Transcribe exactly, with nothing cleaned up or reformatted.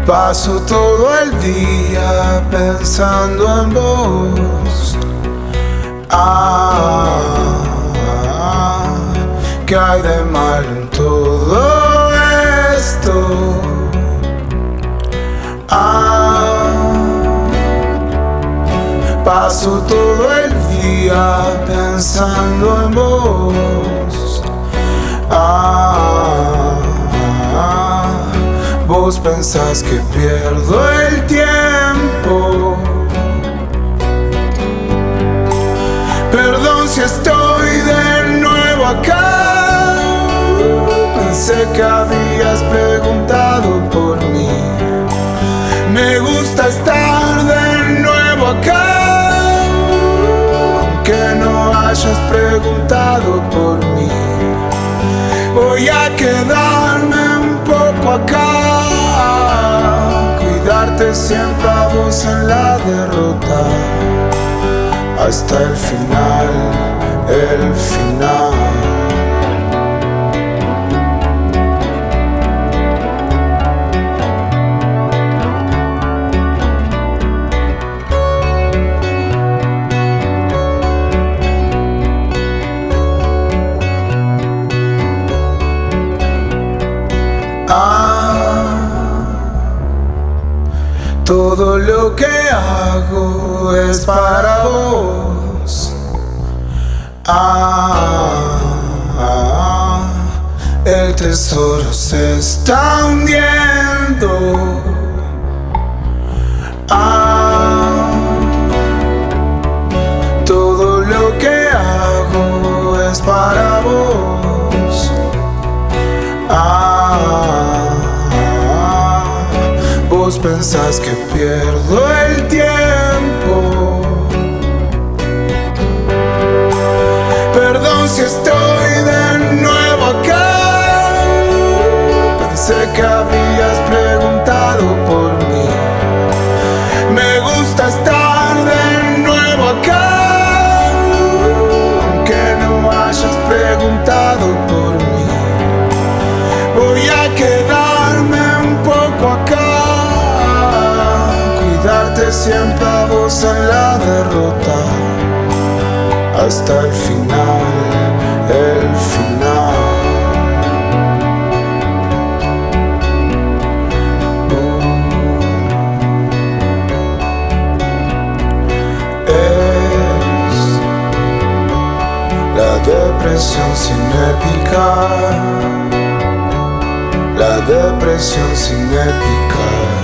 Paso todo el día pensando en vos. Ah, ah, ¿qué hay de malo en todo esto? Ah, paso todo el día pensando en vos. Ah, ah, vos pensás que pierdo el tiempo. Perdón si estoy de nuevo acá. Pensé que habías preguntado por mí. Me gusta estar de nuevo acá, aunque no hayas preguntado por mí. Voy a quedarme un poco acá, cuidarte siempre a vos en la derrota, hasta el final, el final. Ah, todo lo que hago es para vos. Ah, ah, el tesoro se está hundiendo. Ah, todo lo que hago es para vos. Ah, vos pensás que pierdo el tiempo. Perdón si estoy de nuevo acá. Pensé que habías preguntado por mí. Me gusta estar de nuevo acá, aunque no hayas preguntado por mí. Voy a quedarme un poco acá, cuidarte siempre a vos en la derrota, hasta el final, el final. Es la depresión sin épica. La depresión sin épica.